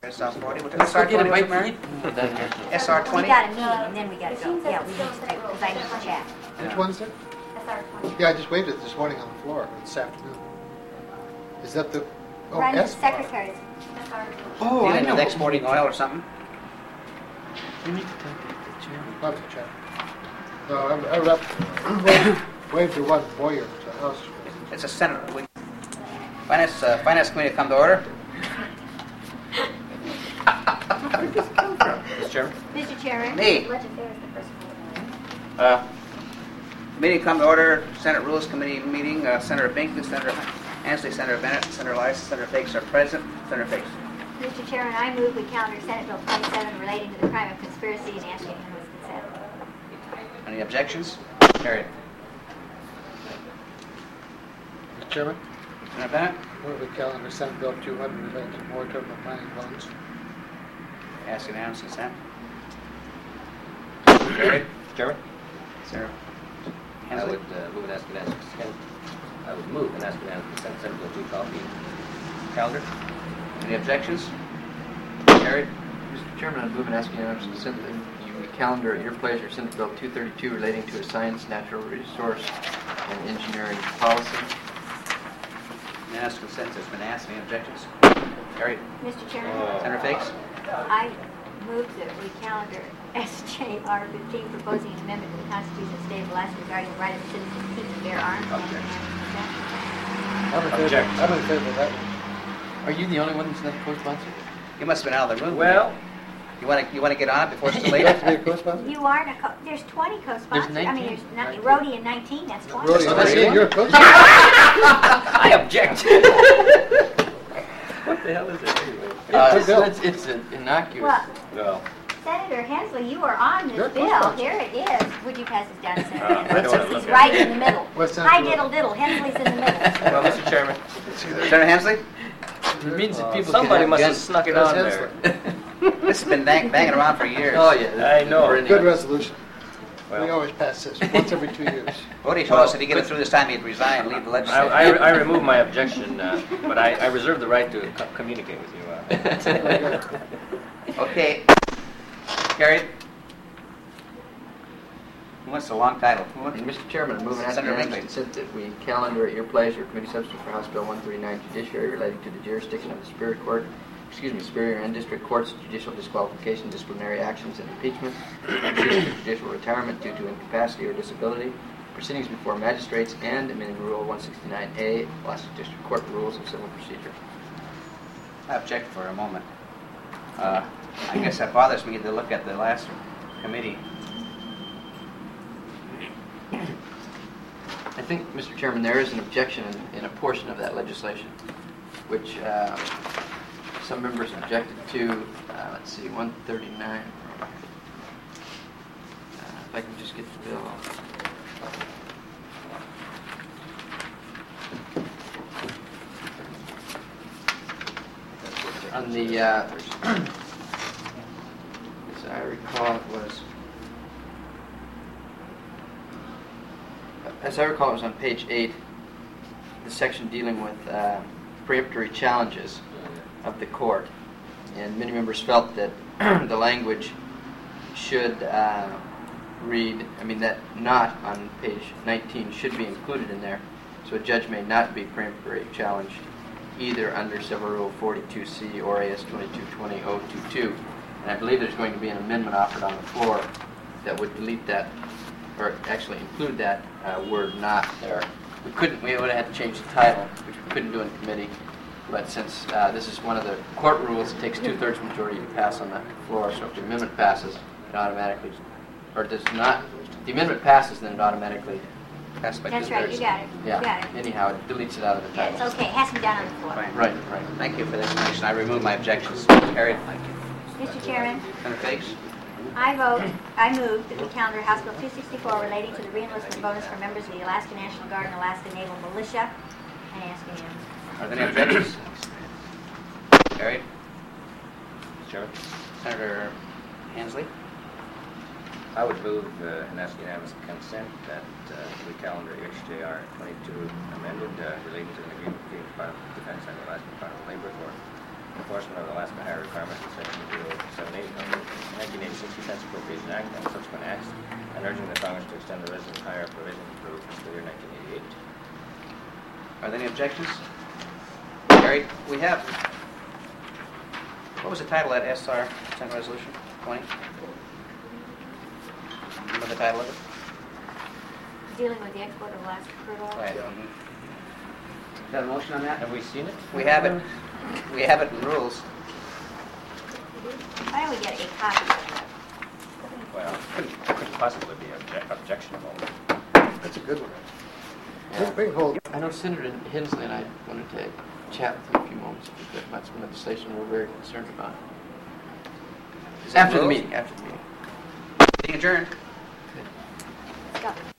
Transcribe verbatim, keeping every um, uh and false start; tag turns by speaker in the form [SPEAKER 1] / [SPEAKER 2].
[SPEAKER 1] S R forty. What's
[SPEAKER 2] Let's
[SPEAKER 1] S R
[SPEAKER 2] go get a
[SPEAKER 1] twenty,
[SPEAKER 2] bite
[SPEAKER 1] Mary?
[SPEAKER 2] to eat.
[SPEAKER 1] S R
[SPEAKER 3] We
[SPEAKER 1] twenty?
[SPEAKER 3] got a meeting and then we gotta go. Yeah, we need to, because I need to chat.
[SPEAKER 4] Which one's it?
[SPEAKER 3] S R twenty.
[SPEAKER 4] Yeah, I just waved it this morning on the floor, this afternoon. Is that the, oh,
[SPEAKER 3] Run the
[SPEAKER 4] S?
[SPEAKER 3] secretaries. S R twenty.
[SPEAKER 2] Oh, I
[SPEAKER 1] Dealing
[SPEAKER 2] know.
[SPEAKER 1] with exporting oil or something?
[SPEAKER 2] We need to talk to the chairman.
[SPEAKER 4] Not the check. No, I, I rep, waved, waved the one Boyer to House.
[SPEAKER 1] It's a senator. We- Finance, uh, Finance Committee come to order. Mister Chairman.
[SPEAKER 3] Mister Chairman.
[SPEAKER 1] Me.
[SPEAKER 3] Budget Affairs is the first one.
[SPEAKER 1] Uh, Meeting come to order. Senate Rules Committee meeting. Uh, Senator Binkley, Senator Ansley, Senator Bennett, Senator Lice, Senator Fakes are present. Senator Fakes.
[SPEAKER 3] Mister Chairman, I move we calendar Senate Bill twenty-seven relating to the crime of conspiracy and ask unanimous consent.
[SPEAKER 1] Any objections? Carried.
[SPEAKER 4] Mister Chairman,
[SPEAKER 1] Senator Bennett.
[SPEAKER 4] move the calendar Senate Bill two hundred related to moratorium of planning loans.
[SPEAKER 1] Ask unanimous consent. Carried.
[SPEAKER 5] Chairman,
[SPEAKER 1] Senator
[SPEAKER 5] I
[SPEAKER 1] Ansley.
[SPEAKER 5] would uh, move and ask unanimous consent. I would move and ask unanimous consent Senate Bill two copy calendar.
[SPEAKER 1] Any objections? Carried.
[SPEAKER 2] Mister Chairman, I'd move and ask unanimous consent that you calendar at your pleasure Senate Bill two thirty-two relating to a science, natural resource, and engineering policy.
[SPEAKER 1] Unanimous consent has been asked. Any objections? Carried.
[SPEAKER 3] Mister Chairman,
[SPEAKER 1] Senator Fakes.
[SPEAKER 3] I move that we calendar S J R fifteen proposing an amendment to the Constitution of the State of Alaska regarding the right of citizens to keep and bear arms.
[SPEAKER 1] Object.
[SPEAKER 4] I'm in favor,
[SPEAKER 5] Object.
[SPEAKER 4] I'm in favor of that one.
[SPEAKER 2] Are you the only one that's not co-sponsored?
[SPEAKER 1] You must have been out of the room.
[SPEAKER 5] Well,
[SPEAKER 1] You want to you want to get on it before it's too
[SPEAKER 4] Do
[SPEAKER 1] late?
[SPEAKER 4] you have to be a co-sponsor?
[SPEAKER 3] You aren't a co, there's twenty co-sponsors. I mean,
[SPEAKER 2] nineteen.
[SPEAKER 3] there's not, Rhodey and nineteen, that's twenty.
[SPEAKER 4] Brody,
[SPEAKER 1] That's
[SPEAKER 4] I see
[SPEAKER 1] one.
[SPEAKER 4] you're a co-sponsor.
[SPEAKER 5] I object. What the hell is it anyway?
[SPEAKER 1] Uh,
[SPEAKER 2] It's, it's, it's an innocuous.
[SPEAKER 3] Well,
[SPEAKER 5] No.
[SPEAKER 3] Senator Hensley, you are on
[SPEAKER 4] You're a
[SPEAKER 3] this bill.
[SPEAKER 4] co-sponsor.
[SPEAKER 3] Here it is. Would you pass this down, Senator
[SPEAKER 5] Uh, I
[SPEAKER 3] Hensley?
[SPEAKER 5] don't wanna
[SPEAKER 3] He's
[SPEAKER 5] look at
[SPEAKER 3] right
[SPEAKER 5] it.
[SPEAKER 3] in the middle.
[SPEAKER 4] What's that
[SPEAKER 3] Hi
[SPEAKER 4] for?
[SPEAKER 3] diddle diddle, Hensley's in the middle.
[SPEAKER 5] Well, Mister Chairman,
[SPEAKER 1] Senator Hensley.
[SPEAKER 2] It means that people
[SPEAKER 5] somebody
[SPEAKER 2] can
[SPEAKER 5] must have
[SPEAKER 2] guns.
[SPEAKER 5] snuck it
[SPEAKER 4] That's
[SPEAKER 5] on there.
[SPEAKER 1] This has been bang, banging around for years.
[SPEAKER 2] Oh, yeah.
[SPEAKER 5] I know.
[SPEAKER 2] We're in
[SPEAKER 4] Good
[SPEAKER 2] here.
[SPEAKER 4] resolution. We
[SPEAKER 5] Well,
[SPEAKER 4] always pass this, once every two years.
[SPEAKER 1] Rhodey told us if he get it through this time, he'd resign and leave the
[SPEAKER 5] I,
[SPEAKER 1] legislature.
[SPEAKER 5] I, I remove my objection, uh, but I, I reserve the right to co- communicate with you. Uh.
[SPEAKER 1] Okay. Carried. What's the long title? Who wants-
[SPEAKER 2] Mister Chairman, I move and ask
[SPEAKER 1] Senator
[SPEAKER 2] unanimous
[SPEAKER 1] Binkley.
[SPEAKER 2] consent that we calendar at your pleasure committee substitute for House Bill one thirty-nine judiciary relating to the jurisdiction of the Superior Court, excuse me, Superior and District Courts, judicial disqualification, disciplinary actions, and impeachment, proceedings for judicial retirement due to incapacity or disability, proceedings before magistrates, and amending Rule one sixty-nine A, Alaska District Court Rules of Civil Procedure.
[SPEAKER 1] I object for a moment. Uh, I guess that bothers me to look at the last committee.
[SPEAKER 2] I think, Mister Chairman, there is an objection in, in a portion of that legislation, which uh, some members objected to. Uh, let's see, one thirty-nine. Uh, if I can just get the bill. On the, uh, as I recall, it was. As I recall, it was on page eight, the section dealing with uh, preemptory challenges of the court. And many members felt that the language should uh, read, I mean, that not on page nineteen should be included in there. So a judge may not be preemptory challenged either under Civil Rule forty-two C or A S twenty-two twenty oh twenty-two. And I believe there's going to be an amendment offered on the floor that would delete that, or actually include that uh, word "not" there. We couldn't. We would have had to change the title, which we couldn't do in committee. But since uh, this is one of the court rules, it takes two-thirds majority to pass on the floor. So if the amendment passes, it automatically, or does not. If the amendment passes, then it automatically.
[SPEAKER 1] Passed by
[SPEAKER 3] That's right,
[SPEAKER 1] two-thirds.
[SPEAKER 3] you got it. You
[SPEAKER 2] Yeah.
[SPEAKER 3] got it.
[SPEAKER 2] Anyhow, it deletes it out of the
[SPEAKER 3] Yeah,
[SPEAKER 2] title.
[SPEAKER 3] it's okay. It has to be down on the floor.
[SPEAKER 1] Fine.
[SPEAKER 2] Right. Right.
[SPEAKER 1] Thank you for the explanation. I remove my objections. Carried.
[SPEAKER 3] Mister Chairman,
[SPEAKER 1] Senator Fakes.
[SPEAKER 3] I vote, I move that we calendar House Bill two sixty-four relating to the reenlistment bonus for members of the Alaska National Guard and Alaska Naval Militia, and ask unanimous.
[SPEAKER 1] Are there any objections? Carried.
[SPEAKER 5] Mister Chairman,
[SPEAKER 1] Senator Hensley.
[SPEAKER 5] I would move uh, and ask unanimous consent that uh, we calendar H J R twenty-two amended uh, relating to an agreement between the Department of Defense and the Alaska Department of Labor for enforcement of the Alaska Hire requirements in Section zero seven eight of the nineteen eighty-six Defense Appropriation Act and subsequent acts, and urging the Congress to extend the resident hire provision through fiscal year nineteen eighty-eight.
[SPEAKER 1] Are there any objections? Carried. We have, what was the title of that S R Senate Resolution twenty? Remember the title of it?
[SPEAKER 3] Dealing with the export of Alaska crude oil.
[SPEAKER 1] Right.
[SPEAKER 4] Yeah.
[SPEAKER 1] Mhm. Is that a motion on that?
[SPEAKER 5] Have we seen it?
[SPEAKER 1] We have it. We have it in rules.
[SPEAKER 3] Why don't we get a copy of that?
[SPEAKER 5] Well, it couldn't, couldn't possibly be obje- objectionable.
[SPEAKER 4] That's a good one.
[SPEAKER 2] Yeah.
[SPEAKER 4] Bring hold.
[SPEAKER 2] I know Senator Hensley and I wanted to chat with him a few moments if we could about some legislation we're very concerned about.
[SPEAKER 1] Is that
[SPEAKER 2] After the
[SPEAKER 1] rules?
[SPEAKER 2] meeting, after the meeting.
[SPEAKER 1] Meeting adjourned.
[SPEAKER 3] Go.